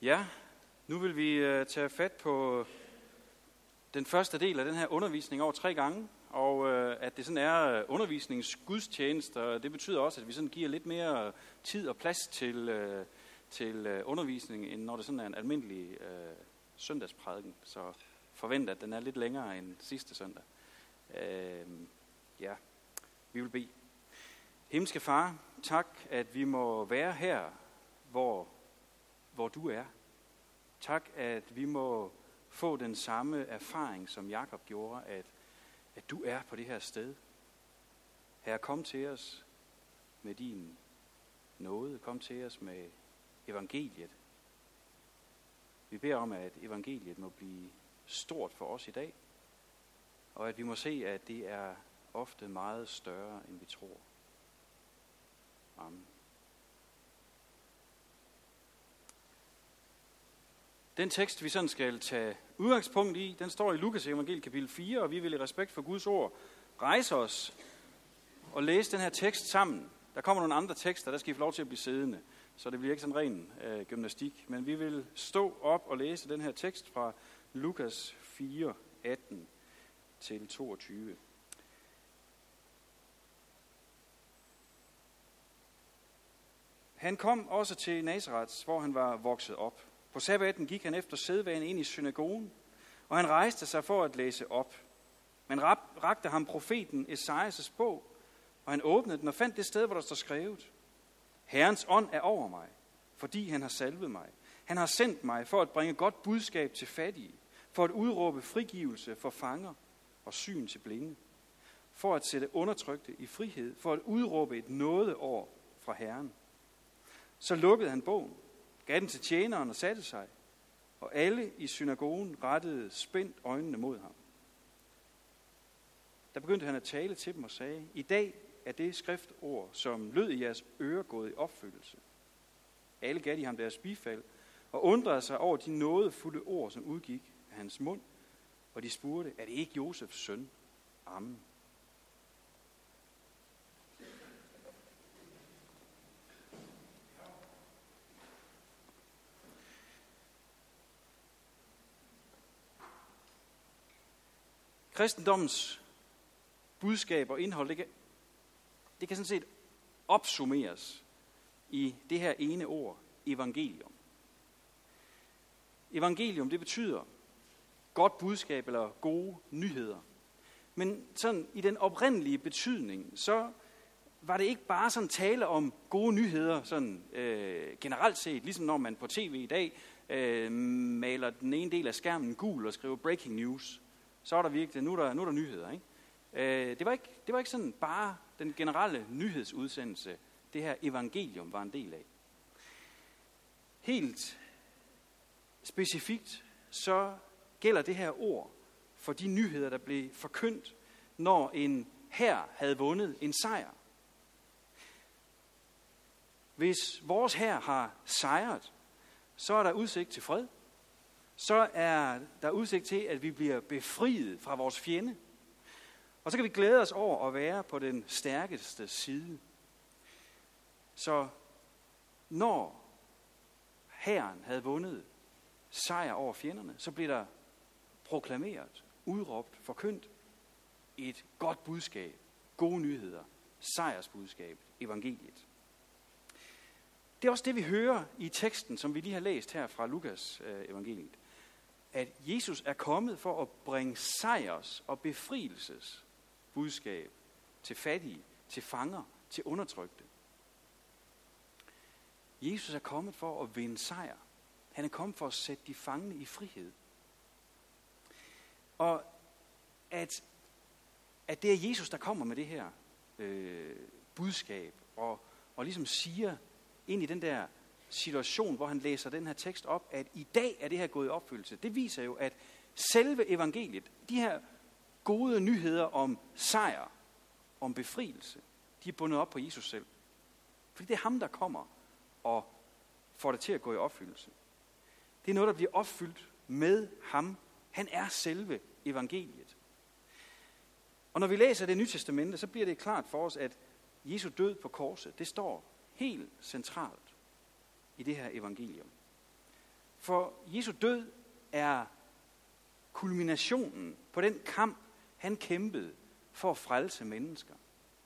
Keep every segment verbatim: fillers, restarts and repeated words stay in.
Ja, nu vil vi uh, tage fat på den første del af den her undervisning over tre gange, og uh, at det sådan er uh, undervisningens gudstjeneste, og det betyder også, at vi sådan giver lidt mere tid og plads til, uh, til uh, undervisning, end når det sådan er en almindelig uh, søndagsprædiken. Så forvent, at den er lidt længere end sidste søndag. Uh, ja, vi vil bede. Himmelske Far, tak, at vi må være her, hvor, hvor du er. Tak, at vi må få den samme erfaring, som Jakob gjorde, at, at du er på det her sted. Herre, kom til os med din nåde. Kom til os med evangeliet. Vi beder om, at evangeliet må blive stort for os i dag, og at vi må se, at det er ofte meget større, end vi tror. Amen. Den tekst, vi sådan skal tage udgangspunkt i, den står i Lukas evangeliet kapitel fire, og vi vil i respekt for Guds ord rejse os og læse den her tekst sammen. Der kommer nogle andre tekster, der skal I få lov til at blive siddende, så det bliver ikke sådan ren øh, gymnastik. Men vi vil stå op og læse den her tekst fra Lukas fire, atten til toogtyve. Han kom også til Nazareth, hvor han var vokset op. På sabbaten gik han efter sædvane ind i synagogen, og han rejste sig for at læse op. Man rakte ham profeten Esajas' bog, og han åbnede den og fandt det sted, hvor der står skrevet: Herrens ånd er over mig, fordi han har salvet mig. Han har sendt mig for at bringe godt budskab til fattige, for at udråbe frigivelse for fanger og syn til blinde, for at sætte undertrykte i frihed, for at udråbe et nådeår fra Herren. Så lukkede han bogen, gav den til tjeneren og satte sig, og alle i synagogen rettede spændt øjnene mod ham. Der begyndte han at tale til dem og sagde: I dag er det skriftord, som lød i jeres ører, gået i opfyldelse. Alle gav de ham deres bifald og undrede sig over de nådefulde ord, som udgik af hans mund, og de spurgte: Er det ikke Josefs søn? Amen. Kristendommens budskab og indhold, det kan, det kan sådan set opsummeres i det her ene ord, evangelium. Evangelium, det betyder godt budskab eller gode nyheder. Men sådan i den oprindelige betydning, så var det ikke bare sådan tale om gode nyheder, sådan øh, generelt set, ligesom når man på tv i dag øh, maler den ene del af skærmen gul og skriver breaking news. Så er der virkelig, nu er der, nu er der nyheder, ikke? Øh, det, var ikke, det var ikke sådan bare den generelle nyhedsudsendelse, det her evangelium var en del af. Helt specifikt, så gælder det her ord for de nyheder, der blev forkyndt, når en hær havde vundet en sejr. Hvis vores hær har sejret, så er der udsigt til fred. Så er der udsigt til, at vi bliver befriet fra vores fjende. Og så kan vi glæde os over at være på den stærkeste side. Så når hæren havde vundet sejr over fjenderne, så blev der proklameret, udråbt, forkyndt et godt budskab, gode nyheder, sejrsbudskab, evangeliet. Det er også det, vi hører i teksten, som vi lige har læst her fra Lukas øh, evangeliet. At Jesus er kommet for at bringe sejrs- og befrielses budskab til fattige, til fanger, til undertrykte. Jesus er kommet for at vinde sejr. Han er kommet for at sætte de fangne i frihed. Og at, at det er Jesus, der kommer med det her øh, budskab, og, og ligesom siger ind i den der situation, hvor han læser den her tekst op, at i dag er det her gået i opfyldelse. Det viser jo, at selve evangeliet, de her gode nyheder om sejr, om befrielse, de er bundet op på Jesus selv. Fordi det er ham, der kommer og får det til at gå i opfyldelse. Det er noget, der bliver opfyldt med ham. Han er selve evangeliet. Og når vi læser det Nye Testamente, så bliver det klart for os, at Jesu død på korset, det står helt centralt i det her evangelium. For Jesu død er kulminationen på den kamp, han kæmpede for at frelse mennesker.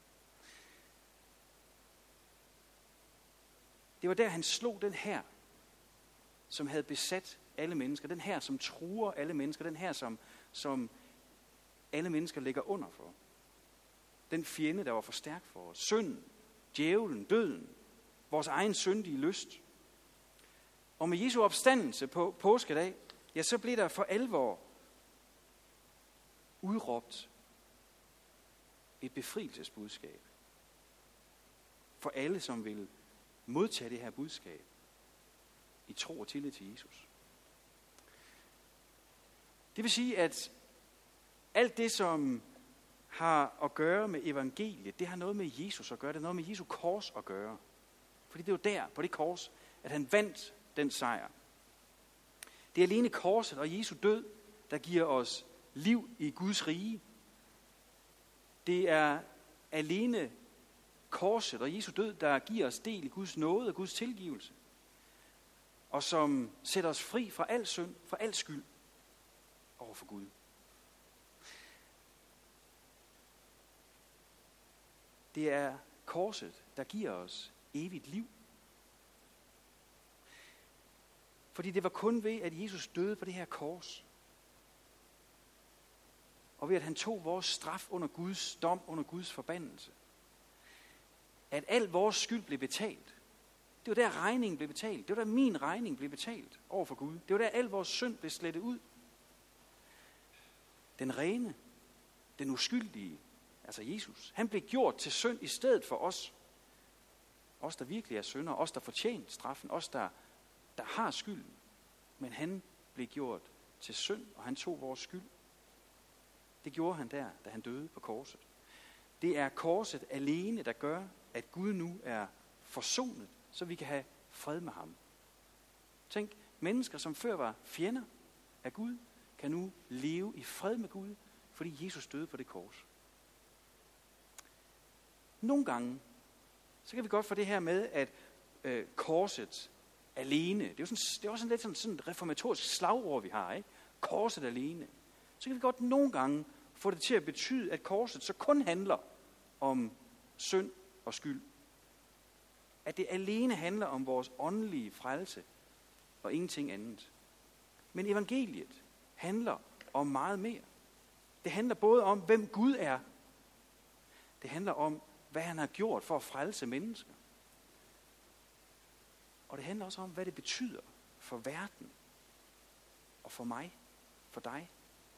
Det var der, han slog den her, som havde besat alle mennesker. Den her, som truer alle mennesker. Den her, som, som alle mennesker ligger under for. Den fjende, der var for stærk for os. Synden, djævlen, døden. Vores egen syndige lyst. Og med Jesu opstandelse på påskedag, ja, så blev der for alvor udråbt et befrielsesbudskab. For alle, som vil modtage det her budskab i tro og tillid til Jesus. Det vil sige, at alt det, som har at gøre med evangeliet, det har noget med Jesus at gøre. Det har noget med Jesu kors at gøre. Fordi det er jo der, på det kors, at han vandt den sejr. Det er alene korset og Jesu død, der giver os liv i Guds rige. Det er alene korset og Jesu død, der giver os del i Guds nåde og Guds tilgivelse. Og som sætter os fri fra al synd, fra al skyld over for Gud. Det er korset, der giver os evigt liv. Fordi det var kun ved, at Jesus døde på det her kors, og ved at han tog vores straf under Guds dom, under Guds forbandelse, at al vores skyld blev betalt. Det var der regningen blev betalt. Det var der min regning blev betalt over for Gud. Det var der al vores synd blev slettet ud. Den rene, den uskyldige, altså Jesus, han blev gjort til synd i stedet for os. Os, der virkelig er syndere, os, der fortjente straffen, os, der, der har skylden. Men han blev gjort til synd, og han tog vores skyld. Det gjorde han der, da han døde på korset. Det er korset alene, der gør, at Gud nu er forsonet, så vi kan have fred med ham. Tænk, mennesker, som før var fjender af Gud, kan nu leve i fred med Gud, fordi Jesus døde på det kors. Nogle gange, så kan vi godt få det her med, at øh, korset alene, det er jo sådan, det er også sådan lidt sådan, sådan et reformatorisk slagord, vi har, ikke? Korset alene. Så kan vi godt nogle gange få det til at betyde, at korset så kun handler om synd og skyld. At det alene handler om vores åndelige frelse og ingenting andet. Men evangeliet handler om meget mere. Det handler både om, hvem Gud er. Det handler om, hvad han har gjort for at frelse mennesker. Og det handler også om, hvad det betyder for verden og for mig, for dig.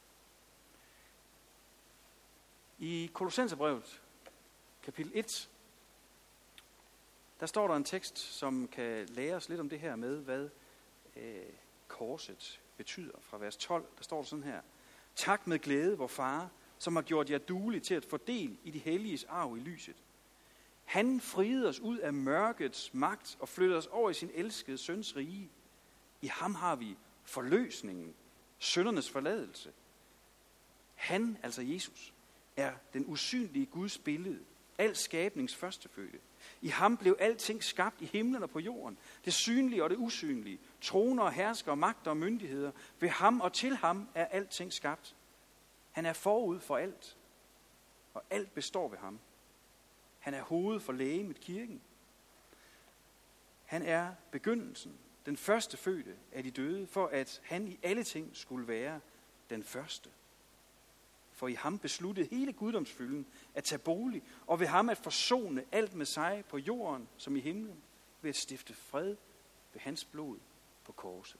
I Kolossenserbrevet, kapitel et, der står der en tekst, som kan lære os lidt om det her med, hvad øh, korset betyder. Fra vers tolv, der står der sådan her. Tak med glæde, vor far, som har gjort jer duelige til at få del i de helliges arv i lyset. Han friede os ud af mørkets magt og flyttede os over i sin elskede søns rige. I ham har vi forløsningen, syndernes forladelse. Han, altså Jesus, er den usynlige Guds billede, al skabnings førstefødte. I ham blev alting skabt i himlen og på jorden, det synlige og det usynlige, troner og hersker, magter og myndigheder. Ved ham og til ham er alting skabt. Han er forud for alt, og alt består ved ham. Han er hovedet for legemet, kirken. Han er begyndelsen, den første fødte af de døde, for at han i alle ting skulle være den første. For i ham besluttede hele guddomsfylden at tage bolig, og ved ham at forsone alt med sig på jorden som i himlen, ved at stifte fred ved hans blod på korset.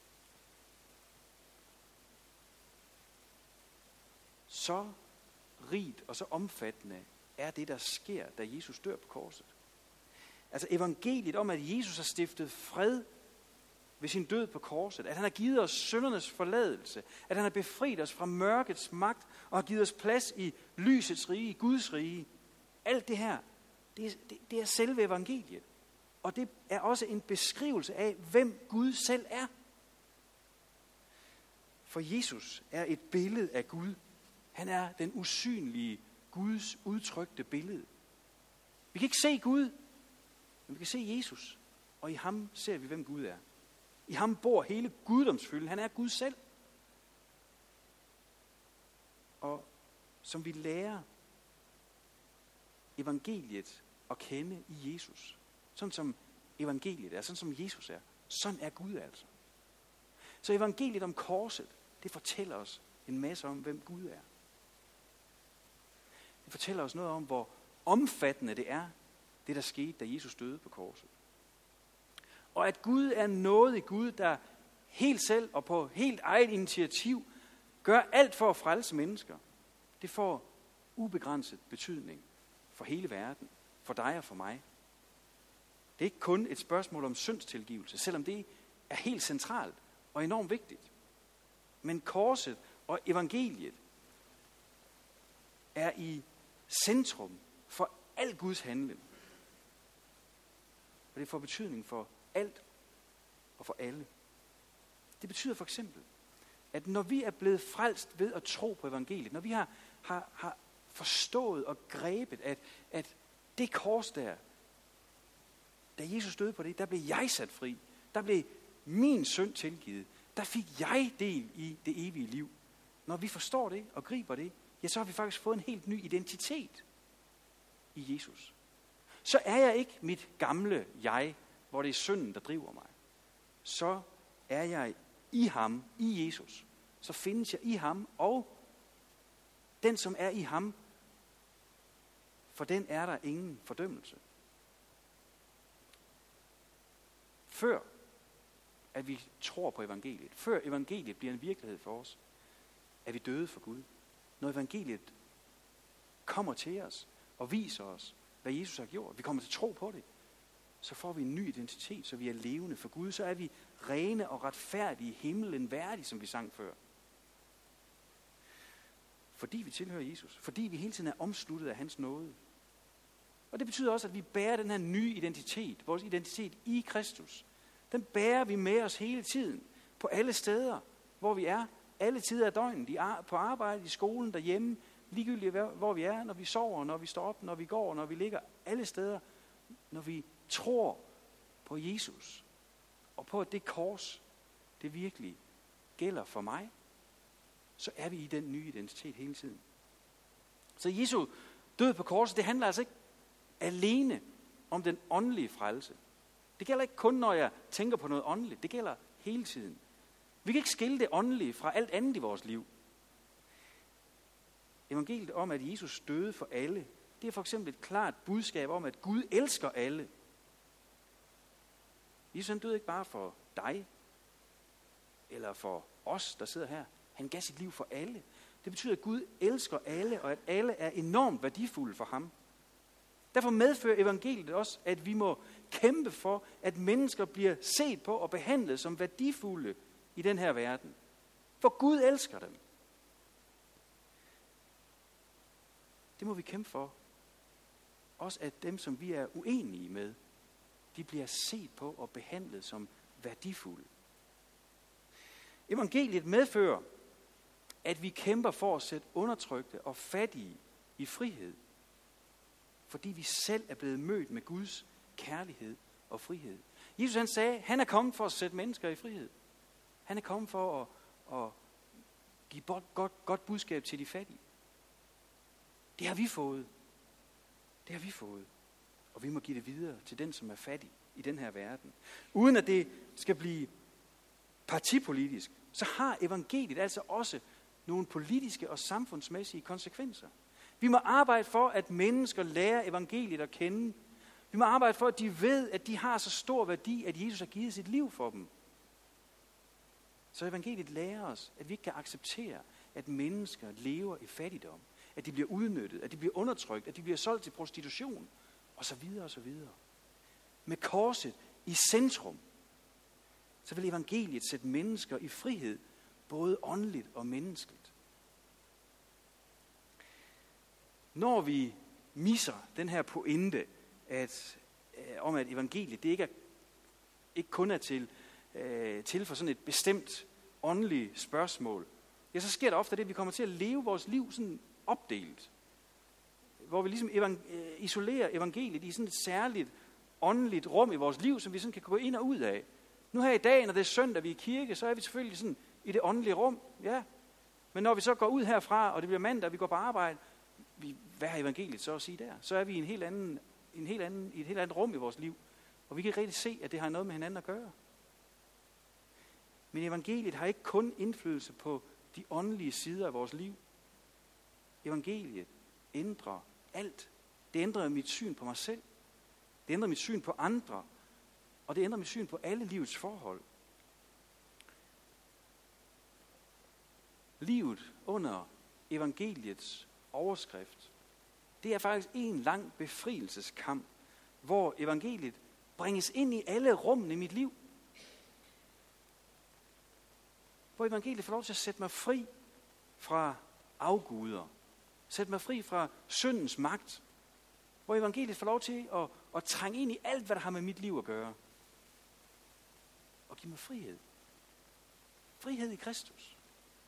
Så rigt og så omfattende er det, der sker, da Jesus dør på korset. Altså evangeliet om, at Jesus har stiftet fred ved sin død på korset, at han har givet os syndernes forladelse, at han har befriet os fra mørkets magt og har givet os plads i lysets rige, Guds rige. Alt det her, det er, det, det er selve evangeliet. Og det er også en beskrivelse af, hvem Gud selv er. For Jesus er et billede af Gud. Han er den usynlige Guds udtrykte billede. Vi kan ikke se Gud, men vi kan se Jesus, og i ham ser vi, hvem Gud er. I ham bor hele guddomsfylden. Han er Gud selv. Og som vi lærer evangeliet at kende i Jesus. Sådan som evangeliet er, sådan som Jesus er. Sådan er Gud altså. Så evangeliet om korset, det fortæller os en masse om, hvem Gud er. Det fortæller os noget om, hvor omfattende det er, det der skete, da Jesus døde på korset. Og at Gud er noget i Gud, der helt selv og på helt eget initiativ gør alt for at frelse mennesker. Det får ubegrænset betydning for hele verden, for dig og for mig. Det er ikke kun et spørgsmål om syndstilgivelse, selvom det er helt centralt og enormt vigtigt. Men korset og evangeliet er i centrum for al Guds handling. Og det får betydning for alt og for alle. Det betyder for eksempel, at når vi er blevet frelst ved at tro på evangeliet, når vi har, har, har forstået og grebet, at, at det kors der, da Jesus døde på det, der blev jeg sat fri. Der blev min synd tilgivet. Der fik jeg del i det evige liv. Når vi forstår det og griber det, ja, så har vi faktisk fået en helt ny identitet i Jesus. Så er jeg ikke mit gamle jeg, hvor det er synden, der driver mig. Så er jeg i ham, i Jesus. Så findes jeg i ham, og den, som er i ham, for den er der ingen fordømmelse. Før at vi tror på evangeliet, før evangeliet bliver en virkelighed for os, er vi døde for Gud. Når evangeliet kommer til os og viser os, hvad Jesus har gjort, vi kommer til at tro på det, så får vi en ny identitet, så vi er levende for Gud. Så er vi rene og retfærdige, himlen værdige, som vi sang før. Fordi vi tilhører Jesus. Fordi vi hele tiden er omsluttet af hans nåde. Og det betyder også, at vi bærer den her nye identitet, vores identitet i Kristus. Den bærer vi med os hele tiden, på alle steder, hvor vi er, alle tider af døgnet, på arbejde, i skolen, derhjemme, ligegyldigt hvor vi er, når vi sover, når vi står op, når vi går, når vi ligger, alle steder, når vi tror på Jesus, og på at det kors, det virkelig gælder for mig, så er vi i den nye identitet hele tiden. Så Jesu død på korset, det handler altså ikke alene om den åndelige frelse. Det gælder ikke kun, når jeg tænker på noget åndeligt. Det gælder hele tiden. Vi kan ikke skille det åndelige fra alt andet i vores liv. Evangeliet om, at Jesus døde for alle, det er for eksempel et klart budskab om, at Gud elsker alle. Jesus han døde ikke bare for dig, eller for os, der sidder her. Han gav sit liv for alle. Det betyder, at Gud elsker alle, og at alle er enormt værdifulde for ham. Derfor medfører evangeliet også, at vi må kæmpe for, at mennesker bliver set på og behandlet som værdifulde i den her verden. For Gud elsker dem. Det må vi kæmpe for. Også at dem, som vi er uenige med, de bliver set på og behandlet som værdifulde. Evangeliet medfører, at vi kæmper for at sætte undertrykte og fattige i frihed. Fordi vi selv er blevet mødt med Guds kærlighed og frihed. Jesus han sagde, han er kommet for at sætte mennesker i frihed. Han er kommet for at, at give godt, godt, godt budskab til de fattige. Det har vi fået. Det har vi fået. Og vi må give det videre til den, som er fattig i den her verden. Uden at det skal blive partipolitisk, så har evangeliet altså også nogle politiske og samfundsmæssige konsekvenser. Vi må arbejde for, at mennesker lærer evangeliet at kende. Vi må arbejde for, at de ved, at de har så stor værdi, at Jesus har givet sit liv for dem. Så evangeliet lærer os, at vi ikke kan acceptere, at mennesker lever i fattigdom. At de bliver udnyttet, at de bliver undertrykt, at de bliver solgt til prostitution, og så videre og så videre. Med korset i centrum, så vil evangeliet sætte mennesker i frihed, både åndeligt og menneskeligt. Når vi misser den her pointe, at, øh, om at evangeliet det ikke, er, ikke kun er til, øh, til for sådan et bestemt åndeligt spørgsmål, ja, så sker der ofte det, at vi kommer til at leve vores liv sådan opdelt. Hvor vi ligesom evang- øh, isolerer evangeliet i sådan et særligt åndeligt rum i vores liv, som vi sådan kan gå ind og ud af. Nu her i dag, når det er søndag, vi er i kirke, så er vi selvfølgelig sådan i det åndelige rum. Ja. Men når vi så går ud herfra, og det bliver mandag, og vi går på arbejde, vi, hvad har evangeliet så at sige der? Så er vi i, en helt anden, en helt anden, i et helt andet rum i vores liv. Og vi kan ikke rigtig se, at det har noget med hinanden at gøre. Men evangeliet har ikke kun indflydelse på de åndelige sider af vores liv. Evangeliet ændrer alt. Det ændrer mit syn på mig selv. Det ændrer mit syn på andre. Og det ændrer mit syn på alle livets forhold. Livet under evangeliets overskrift, det er faktisk en lang befrielseskamp, hvor evangeliet bringes ind i alle rummene i mit liv. Hvor evangeliet får lov til at sætte mig fri fra afguder. Sætte mig fri fra syndens magt. Hvor evangeliet får lov til at, at trænge ind i alt, hvad der har med mit liv at gøre. Og give mig frihed. Frihed i Kristus.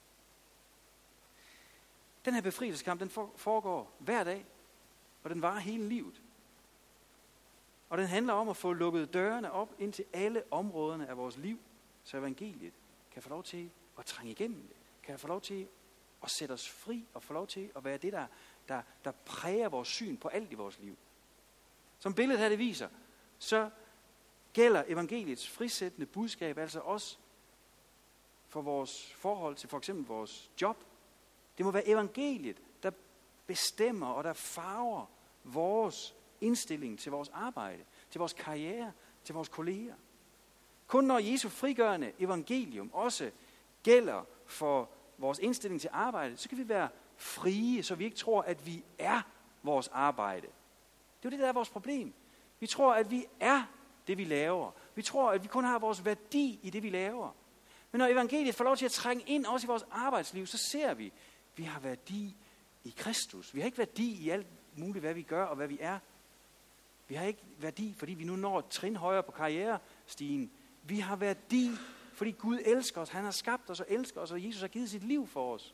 Den her befrielseskamp, den foregår hver dag. Og den varer hele livet. Og den handler om at få lukket dørene op ind til alle områderne af vores liv, så evangeliet kan få lov til at trænge igennem det. Kan få lov til at sætte os fri og få lov til at være det, der, der, der præger vores syn på alt i vores liv. Som billedet her det viser, så gælder evangeliets frisættende budskab altså også for vores forhold til for eksempel vores job. Det må være evangeliet, der bestemmer og der farver vores indstilling til vores arbejde, til vores karriere, til vores kolleger. Kun når Jesu frigørende evangelium også gælder for vores indstilling til arbejde, så kan vi være frie, så vi ikke tror, at vi er vores arbejde. Det er jo det, der er vores problem. Vi tror, at vi er det, vi laver. Vi tror, at vi kun har vores værdi i det, vi laver. Men når evangeliet får lov til at trænge ind også i vores arbejdsliv, så ser vi, at vi har værdi i Kristus. Vi har ikke værdi i alt muligt, hvad vi gør og hvad vi er. Vi har ikke værdi, fordi vi nu når et trin højere på karrierestigen. Vi har værdi, fordi Gud elsker os. Han har skabt os og elsker os, og Jesus har givet sit liv for os.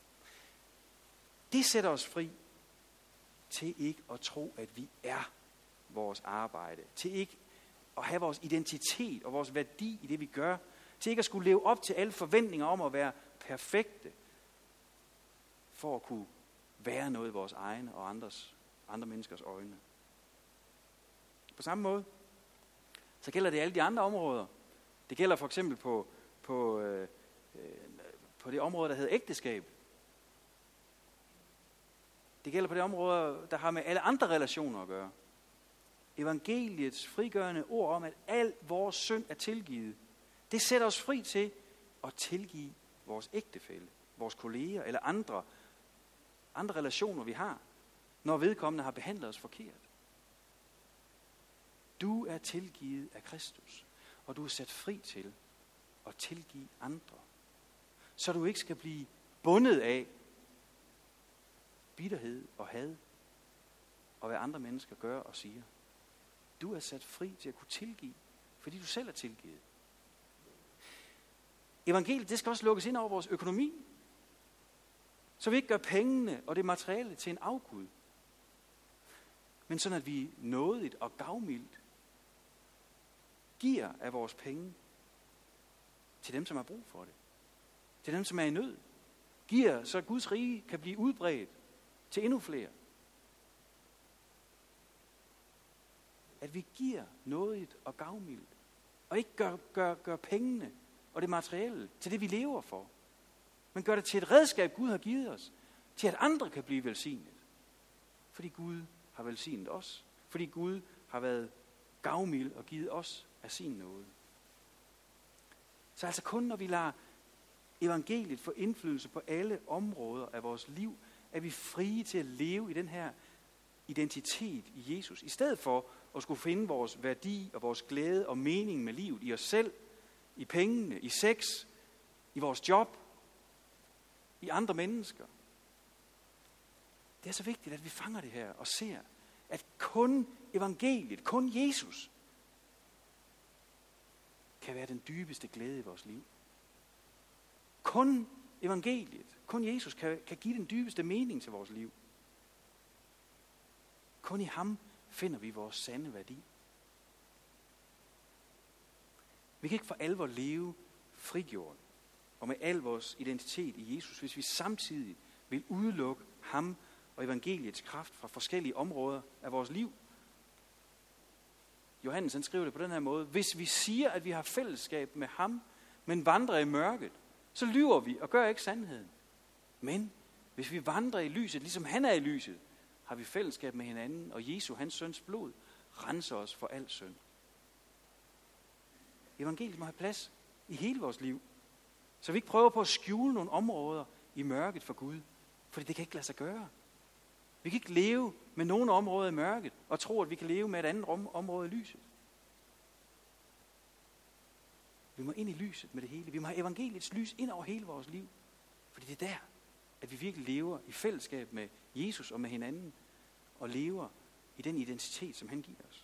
Det sætter os fri til ikke at tro, at vi er vores arbejde. Til ikke at have vores identitet og vores værdi i det, vi gør. Til ikke at skulle leve op til alle forventninger om at være perfekte. For at kunne være noget i vores egne og andres, andre menneskers øjne. På samme måde, så gælder det alle de andre områder. Det gælder for eksempel på, på, øh, på det område, der hedder ægteskab. Det gælder på det område, der har med alle andre relationer at gøre. Evangeliets frigørende ord om, at al vores synd er tilgivet, det sætter os fri til at tilgive vores ægtefælle, vores kolleger eller andre, andre relationer, vi har, når vedkommende har behandlet os forkert. Du er tilgivet af Kristus, og du er sat fri til at tilgive andre, så du ikke skal blive bundet af bitterhed og had, og hvad andre mennesker gør og siger. Du er sat fri til at kunne tilgive, fordi du selv er tilgivet. Evangeliet, det skal også lukkes ind over vores økonomi, så vi ikke gør pengene og det materielle til en afgud, men sådan at vi nådigt og gavmildt giver af vores penge til dem, som har brug for det. Til dem, som er i nød. Giver, så Guds rige kan blive udbredt til endnu flere. At vi giver nådigt og gavmildt, og ikke gør, gør, gør pengene og det materielle til det, vi lever for, men gør det til et redskab, Gud har givet os, til at andre kan blive velsignet. Fordi Gud har velsignet os. Fordi Gud har været gavmild og givet os af sin nåde. Så altså kun når vi lader evangeliet få indflydelse på alle områder af vores liv, er vi frie til at leve i den her identitet i Jesus. I stedet for at skulle finde vores værdi og vores glæde og mening med livet i os selv, i pengene, i sex, i vores job, i andre mennesker. Det er så vigtigt, at vi fanger det her og ser, at kun evangeliet, kun Jesus, kan være den dybeste glæde i vores liv. Kun evangeliet, kun Jesus kan, kan give den dybeste mening til vores liv. Kun i ham finder vi vores sande værdi. Vi kan ikke for alvor leve frigjort og med al vores identitet i Jesus, hvis vi samtidig vil udelukke ham og evangeliets kraft fra forskellige områder af vores liv. Johannes han skriver det på den her måde. Hvis vi siger, at vi har fællesskab med ham, men vandrer i mørket, så lyver vi og gør ikke sandheden. Men hvis vi vandrer i lyset, ligesom han er i lyset, har vi fællesskab med hinanden, og Jesu, hans søns blod, renser os for al synd. Evangeliet må have plads i hele vores liv, så vi ikke prøver på at skjule nogle områder i mørket for Gud, fordi det kan ikke lade sig gøre. Vi kan ikke leve med nogle områder i mørket, og tro, at vi kan leve med et andet område i lyset. Vi må ind i lyset med det hele. Vi må have evangeliets lys ind over hele vores liv, fordi det er der, at vi virkelig lever i fællesskab med Jesus og med hinanden, og lever i den identitet, som han giver os.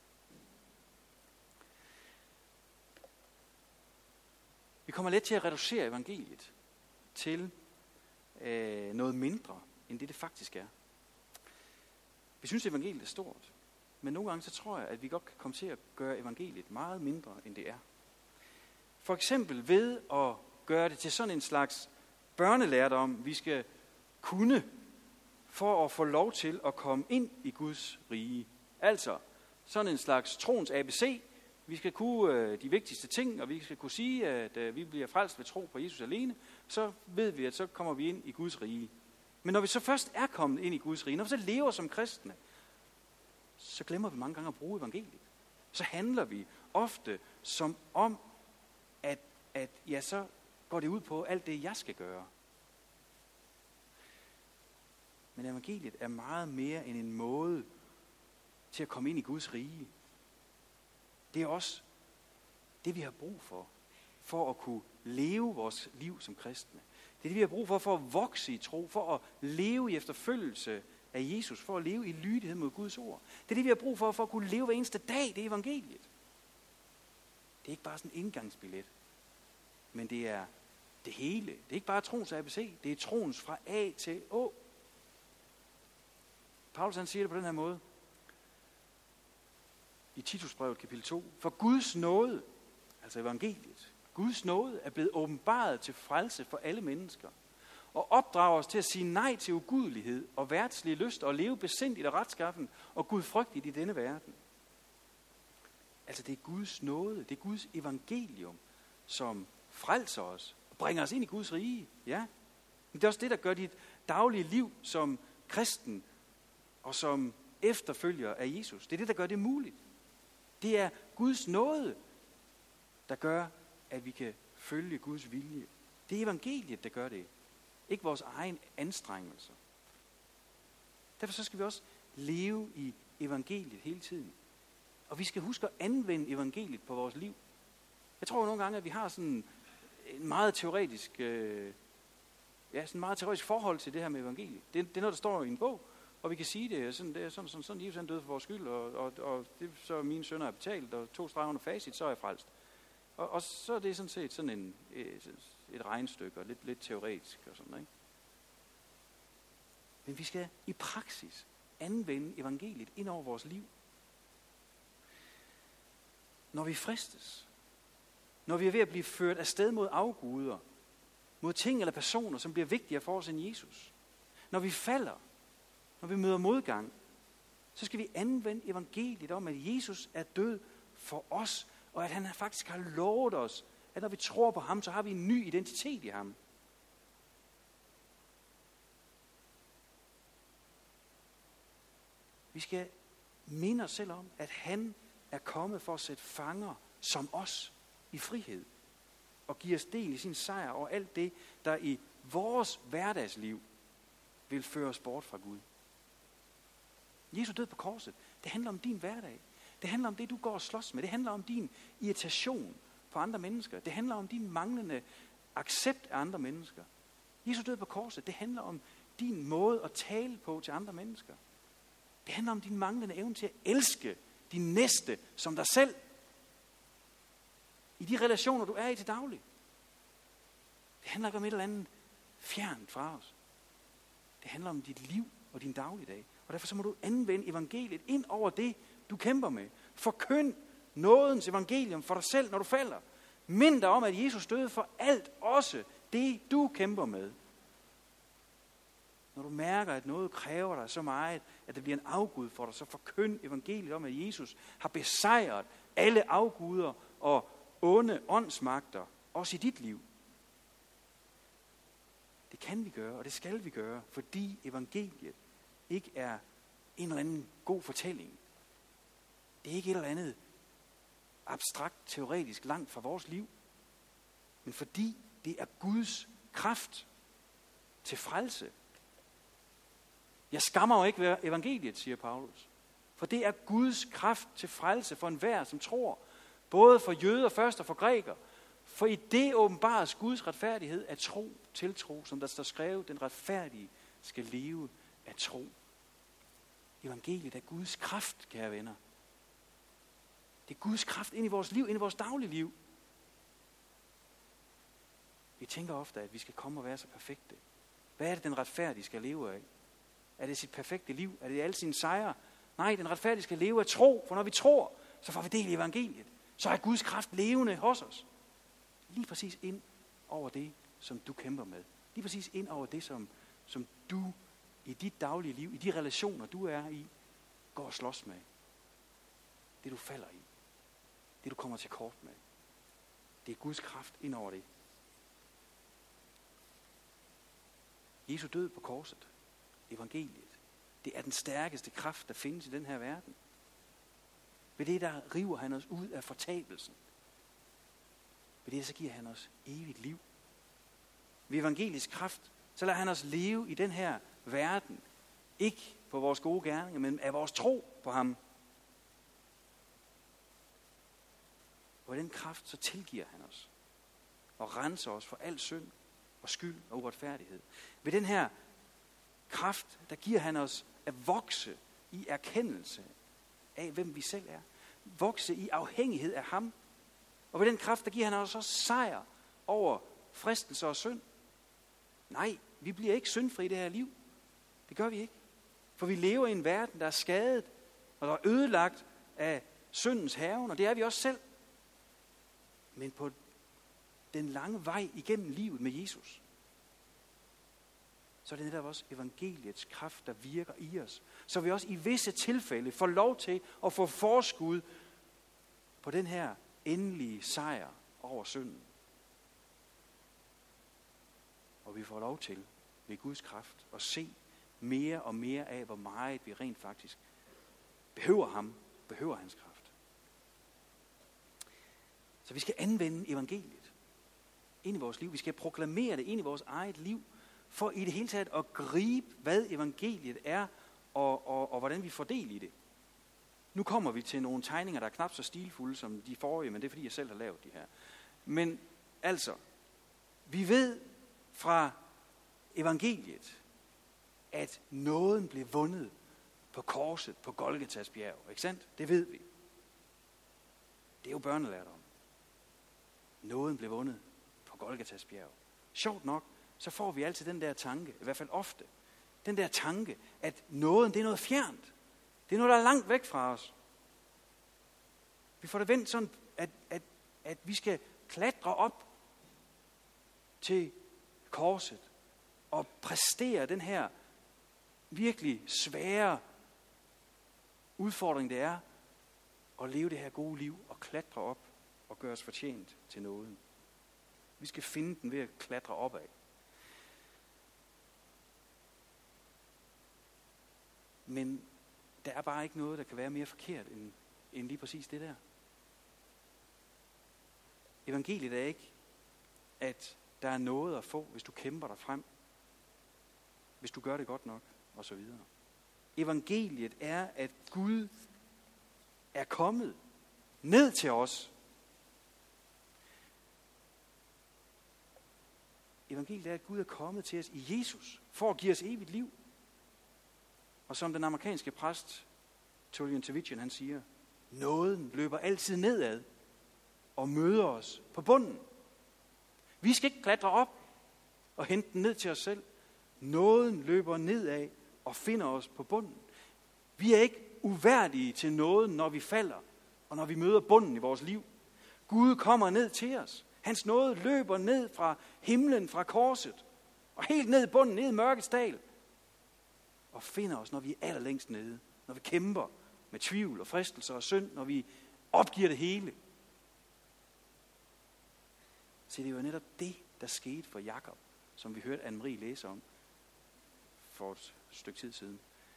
Vi kommer let til at reducere evangeliet til øh, noget mindre, end det det faktisk er. Vi synes, at evangeliet er stort, men nogle gange så tror jeg, at vi godt kan komme til at gøre evangeliet meget mindre, end det er. For eksempel ved at gøre det til sådan en slags børnelærdom, vi skal kunne for at få lov til at komme ind i Guds rige. Altså sådan en slags troens A B C. Vi skal kunne øh, de vigtigste ting, og vi skal kunne sige, at øh, vi bliver frelst ved tro på Jesus alene. Så ved vi, at så kommer vi ind i Guds rige. Men når vi så først er kommet ind i Guds rige, når vi så lever som kristne, så glemmer vi mange gange at bruge evangeliet. Så handler vi ofte som om, at, at ja, så går det ud på alt det, jeg skal gøre. Men evangeliet er meget mere end en måde til at komme ind i Guds rige. Det er også det, vi har brug for, for at kunne leve vores liv som kristne. Det er det, vi har brug for, for at vokse i tro, for at leve i efterfølgelse af Jesus, for at leve i lydighed mod Guds ord. Det er det, vi har brug for, for at kunne leve hver eneste dag, det er evangeliet. Det er ikke bare sådan en indgangsbillet, men det er det hele. Det er ikke bare troens A B C, det er troens fra A til Å. Paulus han siger det på den her måde i Titusbrevet kapitel to. For Guds nåde, altså evangeliet, Guds nåde er blevet åbenbaret til frelse for alle mennesker, og opdrager os til at sige nej til ugudelighed og værtslige lyst og leve besindigt og retskaffen og gudfrygtigt i denne verden. Altså det er Guds nåde, det er Guds evangelium, som frelser os og bringer os ind i Guds rige. Ja, men det er også det, der gør dit daglige liv som kristen og som efterfølger af Jesus. Det er det, der gør det muligt. Det er Guds nåde, der gør, at vi kan følge Guds vilje. Det er evangeliet, der gør det. Ikke vores egen anstrengelser. Derfor så skal vi også leve i evangeliet hele tiden. Og vi skal huske at anvende evangeliet på vores liv. Jeg tror nogle gange, at vi har sådan en meget teoretisk, øh, ja, sådan en meget teoretisk forhold til det her med evangeliet. Det, det er noget, der står i en bog, og vi kan sige det. Sådan, det er sådan, sådan, sådan Jesus han døde for vores skyld, og, og, og det, så er mine sønner er betalt, og to streger under facit, så er jeg frelst. Og, og så er det sådan set sådan en, et, et regnestykke, og lidt, lidt teoretisk og sådan, ikke? Men vi skal i praksis anvende evangeliet ind over vores liv. Når vi fristes, når vi er ved at blive ført afsted mod afguder, mod ting eller personer, som bliver vigtigere for os end Jesus, når vi falder, når vi møder modgang, så skal vi anvende evangeliet om, at Jesus er død for os, og at han faktisk har lovet os, at når vi tror på ham, så har vi en ny identitet i ham. Vi skal minde os selv om, at han er kommet for at sætte fanger som os i frihed, og give os del i sin sejr over alt det, der i vores hverdagsliv vil føre os bort fra Gud. Jesus død på korset. Det handler om din hverdag. Det handler om det, du går og slås med. Det handler om din irritation på andre mennesker. Det handler om din manglende accept af andre mennesker. Jesus død på korset. Det handler om din måde at tale på til andre mennesker. Det handler om din manglende evne til at elske din næste som dig selv. I de relationer, du er i til daglig. Det handler ikke om et eller andet fjernt fra os. Det handler om dit liv og din dagligdag. Og derfor så må du anvende evangeliet ind over det, du kæmper med. Forkynd nådens evangelium for dig selv, når du falder. Mind dig om, at Jesus døde for alt, også det du kæmper med. Når du mærker, at noget kræver dig så meget, at det bliver en afgud for dig, så forkynd evangeliet om, at Jesus har besejret alle afguder og onde åndsmagter, også i dit liv. Det kan vi gøre, og det skal vi gøre, fordi evangeliet ikke er en eller anden god fortælling. Det er ikke et eller andet abstrakt, teoretisk langt fra vores liv, men fordi det er Guds kraft til frelse. Jeg skammer jo ikke ved evangeliet, siger Paulus, for det er Guds kraft til frelse for enhver, som tror, både for jøder først og for grækere. For i det åbenbares Guds retfærdighed af tro til tro, som der står skrevet, den retfærdige skal leve af tro. Evangeliet er Guds kraft, kære venner. Det er Guds kraft ind i vores liv, ind i vores dagligliv. Vi tænker ofte, at vi skal komme og være så perfekte. Hvad er det, den retfærdige skal leve af? Er det sit perfekte liv? Er det alle sine sejre? Nej, den retfærdige skal leve af tro, for når vi tror, så får vi del i evangeliet. Så er Guds kraft levende hos os. Lige præcis ind over det, som du kæmper med. Lige præcis ind over det, som, som du i dit daglige liv, i de relationer, du er i, går og slås med. Det, du falder i. Det, du kommer til kort med. Det er Guds kraft ind over det. Jesu død på korset, evangeliet, det er den stærkeste kraft, der findes i den her verden. Ved det, der river han os ud af fortabelsen. Ved det, så giver han os evigt liv. Ved evangelisk kraft, så lader han os leve i den her verden. Ikke på vores gode gerninger, men af vores tro på ham. Og i den kraft, så tilgiver han os. Og renser os for al synd og skyld og uretfærdighed. Ved den her kraft, der giver han os at vokse i erkendelse af, hvem vi selv er. Vokse i afhængighed af ham. Og ved den kraft, der giver han os også sejr over fristelse og synd. Nej, vi bliver ikke syndfri i det her liv. Det gør vi ikke. For vi lever i en verden, der er skadet, og der er ødelagt af syndens hærgen, og det er vi også selv. Men på den lange vej igennem livet med Jesus, så er det netop også evangeliets kraft, der virker i os. Så vi også i visse tilfælde får lov til at få forskud på den her endelige sejr over synden. Og vi får lov til ved Guds kraft at se mere og mere af, hvor meget vi rent faktisk behøver ham, behøver hans kraft. Så vi skal anvende evangeliet ind i vores liv. Vi skal proklamere det ind i vores eget liv, for i det hele taget at gribe, hvad evangeliet er, og, og, og hvordan vi får del i det. Nu kommer vi til nogle tegninger, der er knap så stilfulde som de forrige, men det er fordi, jeg selv har lavet de her. Men altså, vi ved fra evangeliet, at nåden blev vundet på korset på Golgatas bjerg. Ikke sandt? Det ved vi. Det er jo børnelærdom. Nåden blev vundet på Golgatas bjerg. Sjovt nok, så får vi altid den der tanke, i hvert fald ofte, den der tanke, at nåden, det er noget fjernt. Det er noget, der er langt væk fra os. Vi får det vendt sådan, at, at, at vi skal klatre op til korset og præstere den her virkelig svære udfordring, det er at leve det her gode liv og klatre op og gøre os fortjent til nåden. Vi skal finde den ved at klatre opad. Men der er bare ikke noget, der kan være mere forkert end, end lige præcis det der. Evangeliet er ikke, at der er noget at få, hvis du kæmper dig frem. Hvis du gør det godt nok, og så videre. Evangeliet er, at Gud er kommet ned til os. Evangeliet er, at Gud er kommet til os i Jesus, for at give os evigt liv. Og som den amerikanske præst, Tullian Tchividjian, han siger, nåden løber altid nedad og møder os på bunden. Vi skal ikke klatre op og hente den ned til os selv. Nåden løber nedad og finder os på bunden. Vi er ikke uværdige til nåden, når vi falder, og når vi møder bunden i vores liv. Gud kommer ned til os. Hans nåde løber ned fra himlen, fra korset, og helt ned i bunden, ned i mørkets dal, og finder os, når vi er allerlængst nede, når vi kæmper med tvivl og fristelser og synd, når vi opgiver det hele. Så det var netop det, der skete for Jakob, som vi hørte Anne-Marie læse om for et stykke tid siden.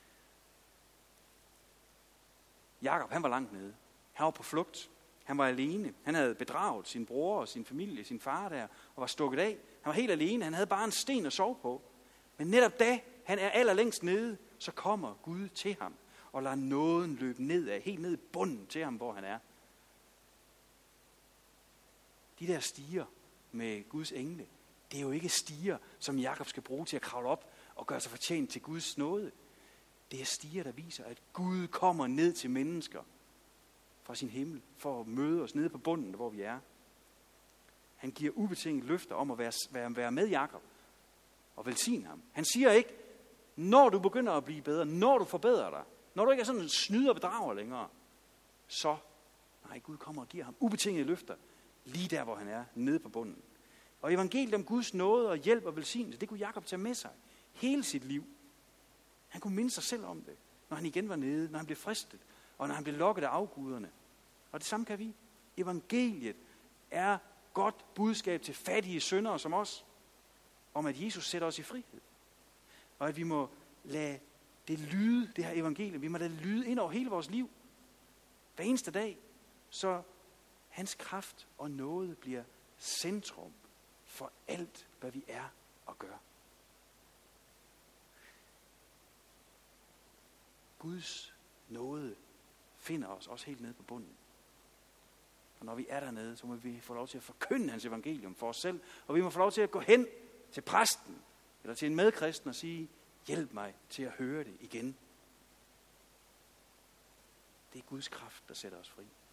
Jakob, han var langt nede. Han var på flugt. Han var alene. Han havde bedraget sin bror og sin familie, sin far der, og var stukket af. Han var helt alene. Han havde bare en sten at sove på. Men netop da han er allerlængst nede, så kommer Gud til ham og lader nåden løbe nedad, helt ned i bunden til ham, hvor han er. De der stiger med Guds engle, det er jo ikke stiger, som Jakob skal bruge til at kravle op og gøre sig fortjent til Guds nåde. Det er stiger, der viser, at Gud kommer ned til mennesker fra sin himmel, for at møde os nede på bunden, hvor vi er. Han giver ubetinget løfter om at være, være, være med Jakob og velsigne ham. Han siger ikke, når du begynder at blive bedre, når du forbedrer dig, når du ikke er sådan en snyder og bedrager længere, så, nej, Gud kommer og giver ham ubetingede løfter, lige der, hvor han er, nede på bunden. Og evangeliet om Guds nåde og hjælp og velsignelse, det kunne Jakob tage med sig hele sit liv. Han kunne minde sig selv om det, når han igen var nede, når han blev fristet, og når han blev lokket af afguderne. Og det samme kan vi. Evangeliet er godt budskab til fattige syndere som os, om at Jesus sætter os i frihed. Og at vi må lade det lyde, det her evangelium, vi må lade det lyde ind over hele vores liv. Hver eneste dag, så hans kraft og nåde bliver centrum for alt, hvad vi er og gør. Guds nåde finder os også helt nede på bunden. Og når vi er dernede, så må vi få lov til at forkynde hans evangelium for os selv. Og vi må få lov til at gå hen til præsten, eller til en medkristen og sige, hjælp mig til at høre det igen. Det er Guds kraft, der sætter os fri.